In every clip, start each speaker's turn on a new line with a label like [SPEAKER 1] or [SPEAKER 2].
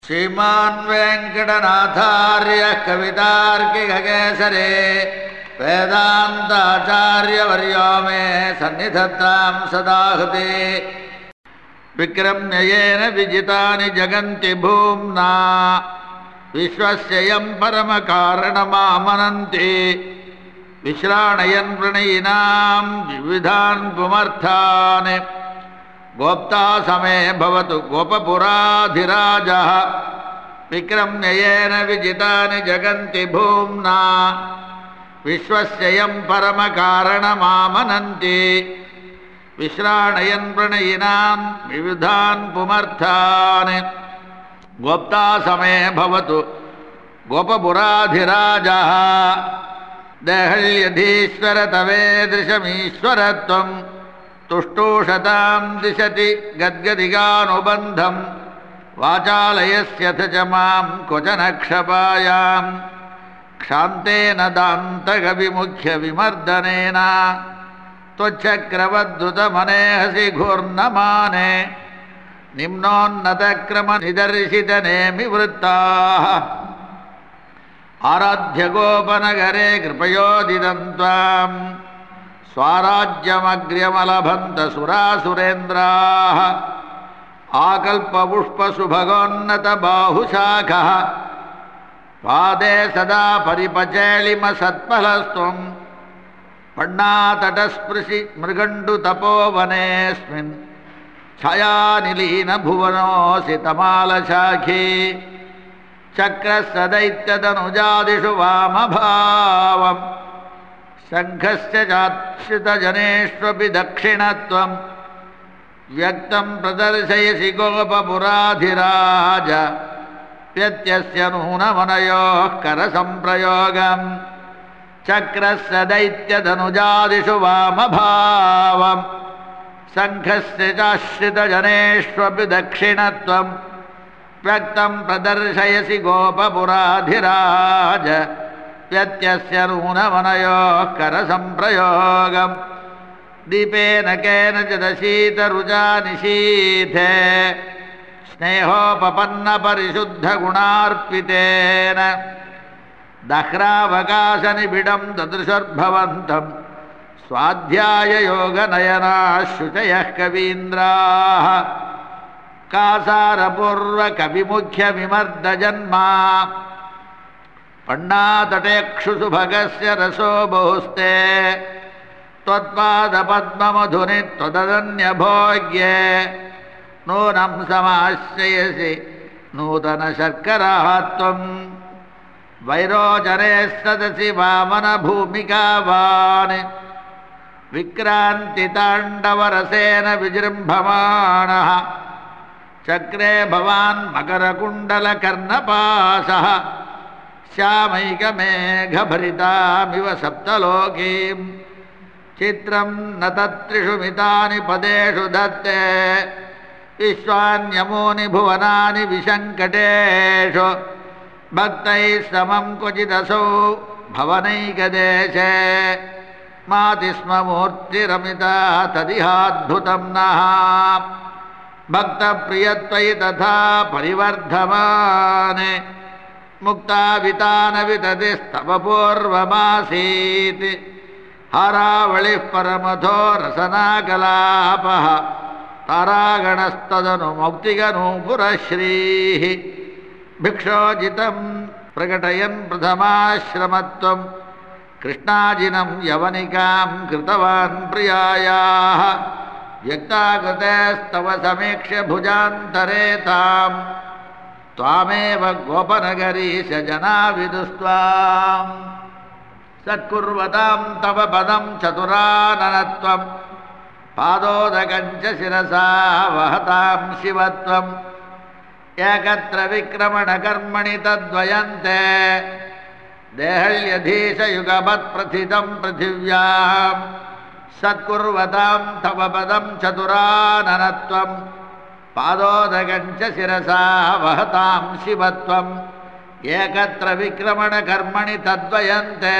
[SPEAKER 1] श्रीमान् वेंकटनाथार्य कवितार्किककेसरी वेदान्ताचार्यवर्यो मे सन्निधत्तां सदा हृदि विक्रम्य येन विजितानि जगन्ति भूम्ना विश्वस्य यं परमकारणमामनन्ति विश्राणयन् प्रणयिनां विविधान् पुमर्थान् गोप्ता समे भवतु गोपपुराधिराजः विक्रम्य येन विजितानि जगन्ति भूम्ना विश्वस्य यं परमकारणमामनन्ति विश्राणयन् प्रणयिनां विविधान् पुमर्थान् गोप्ता समे भवतु गोपपुराधिराजः देहल्यधीश्वर तवेदृशमीश्वरत्वं तुष्टुषतां दिशति गद्गदिगानुबन्धं वाचालयस्यथ च मां क्वचन क्षपायां क्षान्तेन दान्तकविमुख्यविमर्दनेन त्वच्चक्रवद्दुतमनेहसि घूर्णमाने निम्नोन्नतक्रमनिदर्शितनेमिवृत्ताः आराध्य गोपनगरे कृपयोदितं त्वां स्वाराज्यमग्र्यमलभन्त सुरासुरेन्द्राः आकल्पपुष्पसुभगोन्नतबाहुशाखः पादे सदा परिपचेलिमसत्फलस्त्वं पण्णातटस्पृशि मृगण्डुतपोवनेऽस्मिन् छायानिलीनभुवनोऽसि तमालशाखी चक्रस्य दैत्यदनुजादिषु वामभावम् शङ्खस्य चाश्रितजनेष्वपि दक्षिणत्वं व्यक्तं प्रदर्शयसि गोपपुराधिराज व्यत्यस्य नूनमनयोः करसम्प्रयोगम् चक्रस्य दैत्यदनुजादिषु वामभावं शङ्खस्य चाश्रितजनेष्वपि दक्षिणत्वं व्यक्तं प्रदर्शयसि गोपपुराधिराज व्यत्यस्य नूनमनयोः करसम्प्रयोगम् दीपेन केनचिदशीतरुचा निशीथे स्नेहोपपन्नपरिशुद्धगुणार्पितेन दह्रावकाशनिबिडं ददृशर्भवन्तं स्वाध्याययोगनयनाः शुचयः कवीन्द्राः कासारपूर्वकविमुख्यविमर्दजन्मा पण्णातटेक्षुषु भगस्य रसो बहुस्ते त्वत्पादपद्ममधुनि त्वदन्यभोग्ये नूनं समाश्रयसि नूतनशर्कराः त्वं वैरोचने सदसि वामनभूमिकावान् विक्रान्तिताण्डवरसेन विजृम्भमाणः चक्रे भवान् मकरकुण्डलकर्णपाशः श्यामैकमेघभरितामिव सप्तलोकीं चित्रं न तत्त्रिषु मितानि पदेषु दत्ते विश्वान्यमूनि भुवनानि विशङ्कटेषु भक्तैः समं क्वचिदसौ भवनैकदेशे माति स्म मूर्तिरमिता तदिहाद्भुतं नः भक्तप्रियत्वयि तथा परिवर्धमाने मुक्तावितानविततिस्तव पूर्वमासीत् हारावलिः परमथो रसनाकलापः तारागणस्तदनु मौक्तिकनूपुरश्रीः भिक्षोजितं प्रकटयन् प्रथमाश्रमत्वं कृष्णाजिनं यवनिकां कृतवान् प्रियायाः व्यक्ताकृतेस्तव समीक्ष्य भुजान्तरे ताम् त्वामेव गोपनगरीश जना विदुस्त्वां सत्कुर्वतां तव पदं चतुराननत्वं पादोदकञ्च शिरसा वहतां शिवत्वम् एकत्र विक्रमणकर्मणि तद्वयन्ते देहल्यधीशयुगपत्प्रथितं पृथिव्यां सत्कुर्वतां तव पदं चतुराननत्वं पादोदकञ्च शिरसा वहतां शिवत्वम् एकत्र विक्रमणकर्मणि तद्वयन्ते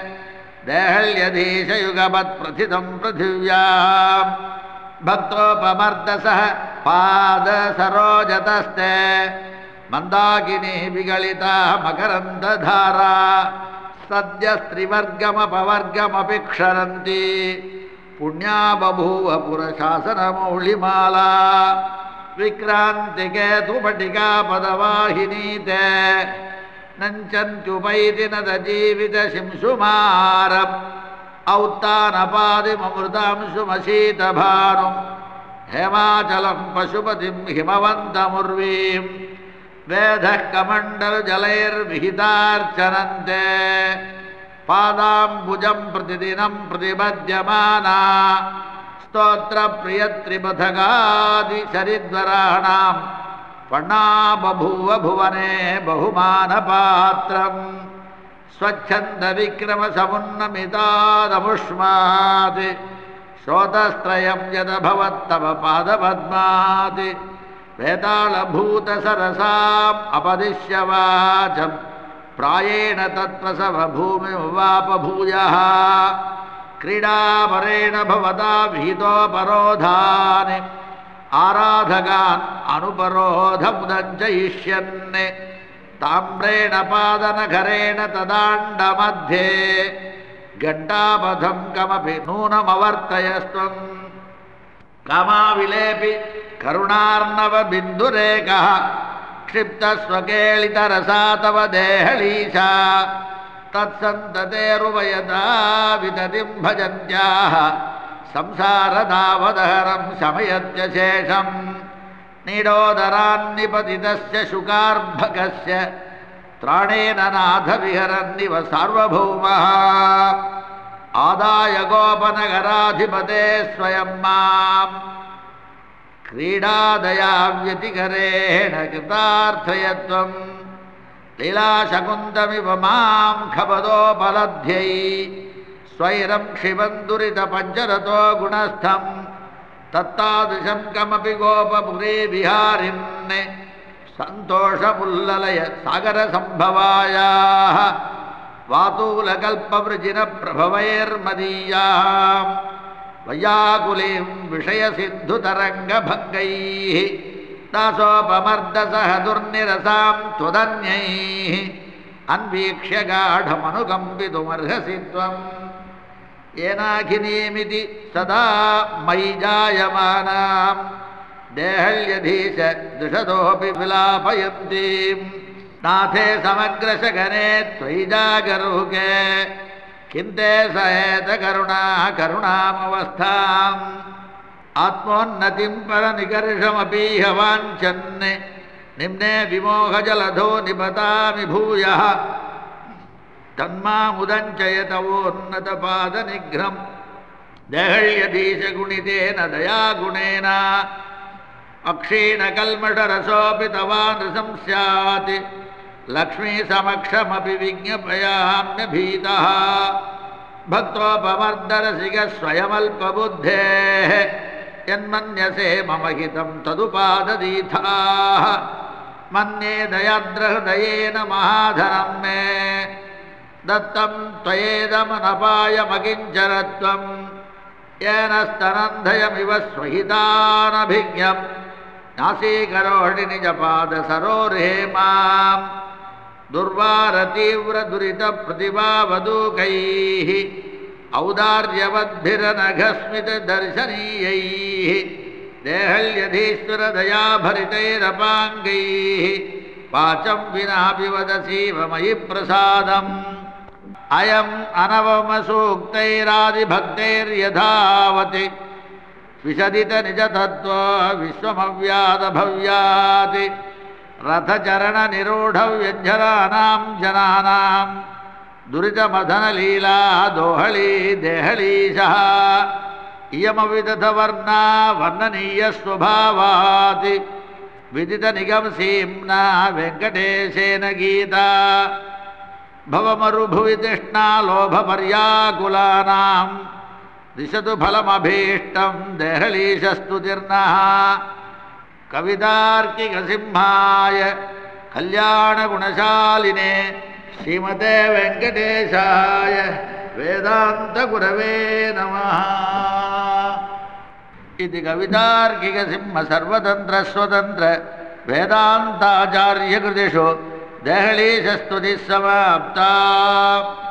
[SPEAKER 1] देहल्यधीशयुगपत्प्रथितं पृथिव्यां भक्तोपमर्दसः पादसरोजतस्ते ಮಂದಾಕಿನಿ ವಿಗಳಿತ ಮಕರಂದಧಾರ ಸದ್ಯಸ್ತ್ರಿವರ್ಗಮಪವರ್ಗಮಪಿ ಕ್ಷರಂತಿ ಪುಣ್ಯಾ ಬಭೂವ ಪುರಶಾಸನಮೌಳಿಮಾಲಾ ವಿಕ್ರಾಂತಿಗೆ ತುಪಟಿಕಾ ಪದವಾಹಿನೀತೆ ನಂಚಂತ್ಯುಪೈತಿ ನದ ಜೀವಿತ ಶಿಂಸುಮಾರಂ ಔತ್ತಾನಪಾದಿಮೃತಾಂಶುಮಶೀತಭಾನುಂ ಹೇಮಾಚಲಂ ಪಶುಪತಿಂ ಹಿಮವಂತಮುರ್ವೀಂ ವೇದಃ ಕಮಂಡಲಜಲೈರ್ವಿಹಿತಾರ್ಚನಂತೆ ಪಾದಾಂಬುಜಂ ಪ್ರತಿದಿನಂ ಪ್ರತಿಪದ್ಯಮಾನಾ ಸ್ತೋತ್ರಪ್ರಿಯತ್ರಿಪಥಗಾದಿ ಶರಿದ್ವರಾಣಾಂ ಪಣ್ಣಾ ಬಭೂವ ಭುವನೆ ಬಹುಮಾನಪಾತ್ರಂ ಸ್ವಚ್ಛಂದವಿಕ್ರಮಸಮುನ್ನಮಿತಾದಮುಷ್ಮಾತ್ ಶ್ರೋತಸ್ತ್ರಯಂ ಯದಭವತ್ತವ ಪಾದಪದ್ಮಾತ್ ವೇತಾಳಭೂತಸರಸಾಂ ಅಪದಿಶ್ಯವಾಚಂ ಪ್ರಾಯೇಣ ತತ್ಪ್ರಸವ ಭೂಮಿವಾಪಭೂಯಃ ಕ್ರೀಡಾಪರೇಣ ಭವತಾ ವಿಹಿತೋಪರೋಧಾನ್ ಆರಾಧಗಾನ್ ಅನುಪರೋಧಮುದಂಚಯಿಷ್ಯನ್ ತಾಮ್ರೇಣ ಪಾದನಖರೇಣ ತದಾಂಡಮಧ್ಯೆ ಘಂಟಾಪಥಂ ಕಮಪಿ ನೂನಮವರ್ತಯಸ್ತ್ವಂ ಕಾಮಾವಿಲೇಪಿ ಕರುಣಾರ್ಣವ ಬಿಂದುರೇಕಃ ಕ್ಷಿಪ್ತಸ್ವಕೇಳಿತರಸಾ ತವ ದೇಹಳೀಶಾ ತತ್ಸಂತತೇರುವಯದಾ ವಿತತಿಂ ಭಜಂತ್ಯಾಃ ಸಂಸಾರದಾವದಹರಂ ಶಮಯತ್ಯ ಶೇಷಂ ನೀಡೋದರಾನ್ನಿಪತಿತಸ್ಯ ಶುಕಾರ್ಭಕಸ್ಯ ತ್ರಾಣೇನ ನಾಥ ವಿಹರನ್ನಿವ ಸಾರ್ವಭೌಮಃ ಆದಾಯ ಗೋಪನಗರಾಧಿಪತೆ ಸ್ವಯಂ ಮಾಂ ಕ್ರೀಡಾದಯಾ ವ್ಯತಿಕರೇಣ ಕೃತಾರ್ಥಯತ್ವಂ ಲೀಲಾಶಕುಂತಮಿವ ಮಾಂ ಖಪದೋಪಲಬ್ಧ್ಯೈ ಸ್ವೈರಂ ಕ್ಷಿಬಂದುರಿತ ಪಂಚರಥೋ ಗುಣಸ್ಥಂ ತತ್ತಾದೃಶಂ ಕಮಪಿ ಗೋಪಪುರೇ ವಿಹಾರಿನ್ ಸಂತೋಷಮುಲ್ಲಲಯ ಸಾಗರ ಸಂಭವಾಯಾಃ ವಾತೂಲಕಲ್ಪವೃಜಿನ ಪ್ರಭವೈರ್ಮದೀಯಾಂ ವೈಯಾಕುಲೀಂ ವಿಷಯಸಿಂಧುತರಂಗಭಂಗೈಃ ದಾಸೋಪಮರ್ದಸಹ ದುರ್ನಿರಸಾಂ ತ್ವದನ್ಯೈಃ ಅನ್ವೀಕ್ಷ್ಯ ಗಾಢಮನುಕಂಪಿತುಮರ್ಹಸಿ ತ್ವಂ ಏನಾಖಿನೀಮಿತಿ ಸದಾ ಮಯಿ ಜಾಯಮಾನಾಂ ದೇಹಲ್ಯಧೀಶ ದೃಶದೋಪಿ ವಿಲಾಪಯಂತೀಂ ನಾಥೇ ಸಮಗ್ರಶಗನೆ ತ್ವಯಿ ಜಾಗರೂಕೆ ಕಿಂತೆ ಸಹೇತ ಕರುಣಾ ಕರುಣಾಮವಸ್ಥಾಂ ಆತ್ಮೋನ್ನತಿಂ ಪರನಿಕರ್ಷಮಪೀಹ ವಾಂಛನ್ ನಿಮ್ನೆ ವಿಮೋಹಜಲಧೋ ನಿಪತಾಮಿ ಭೂಯಃ ತನ್ಮಾಮುದಂಚಯತವೋನ್ನತಪಾದನಿಘ್ರಂ ದೇಹಳ್ಯಧೀಶಗುಣಿತೇನ ದಯಾಗುಣೇನ ಅಕ್ಷೀಣಕಲ್ಮಷರಸೋಪಿ ತವಾನೃಶಂ ಸ್ಯಾತ್ ಲಕ್ಷ್ಮೀಸಮಕ್ಷಮಪಿ ವಿಜ್ಞಾಪಯಾಮ್ಯಭೀತಃ ಭಕ್ತೋಪಮರ್ದರಸಿಗ ಸ್ವಯಮಲ್ಪಬುದ್ಧೇಃ ಯನ್ಮನ್ಯಸೆ ಮಮ ಹಿತಂ ತದುಪಾದದೀಥಾಃ ಮನ್ಯೇ ದಯಾರ್ದ್ರಹೃದಯೇನ ಮಹಾಧನಂ ಮೇ ದತ್ತಂ ತ್ವಯೇದಮನಪಾಯಮಕಿಂಚರತ್ವಂ ಯೇನ ಸ್ತನಂಧಯಮಿವ ಸ್ವಹಿತಾನಭಿಜ್ಞಂ ನಾಸೀಕರೋಷಿ ನಿಜಪಾದಸರೋರ್ಹೇ ಮಾಂ ದುರ್ವಾರತೀವ್ರದುರಿತಪ್ರತಿಭಾವದೂಕೈಃ ಔದಾರ್ಯವದ್ಭಿರನಘಸ್ಮಿತದರ್ಶನೀಯೈಃ ದೇಹಲ್ಯಧೀಶ್ವರದಯಾಭರಿತೈರಪಾಂಗೈಃ ವಾಚಂ ವಿನಾಪಿ ವದಸೀವ ಮಯಿ ಪ್ರಸಾದಂ ಅಯಂ ಅನವಮಸೂಕ್ತೈರಾದಿಭಕ್ತೈರ್ಯಥಾವತಿ ವಿಶದಿತ ನಿಜತತ್ವ ವಿಶ್ವಮವ್ಯಾದಭವ್ಯಾತಿ ರಥಚರಣನಿರೂಢವ್ಯಜ್ಜರಾನಾಂ ಜನಾನಾಂ ದುರಿತಮಥನಲೀಲಾ ದೋಹಳೀ ದೇಹಳೀಶಃ ಇಯಮವಿದಧವರ್ಣಾ ವರ್ಣನೀಯಸ್ವಭಾವಾತಿ ವಿದಿತನಿಗಮಸೀಮ್ನಾ ವೆಂಕಟೇಶೇನ ಗೀತಾ ಭವಮರುಭುವಿ ತೃಷ್ಣಾ ಲೋಭಪರ್ಯಾಕುಲಾನಾಂ ದಿಶತು ಫಲಮಭೀಷ್ಟಂ ದೇಹಳೀಶಸ್ತುತಿರ್ನಃ ಕವಿತಾರ್ಕಿಕಸಿಂಹಾಯ ಕಲ್ಯಾಣಗುಣಶಾಲಿನೇ ಶ್ರೀಮತೆ ವೆಂಕಟೇಶಾಯ ವೇದಾಂತಗುರವೇ ನಮಃ. ಇತಿ ಕವಿತಾರ್ಕಿಕಸಿಂಹ ಸರ್ವತಂತ್ರ ಸ್ವತಂತ್ರ वेदान्ताचार्यकृतिषु देहलीशस्तुतिः समाप्ता।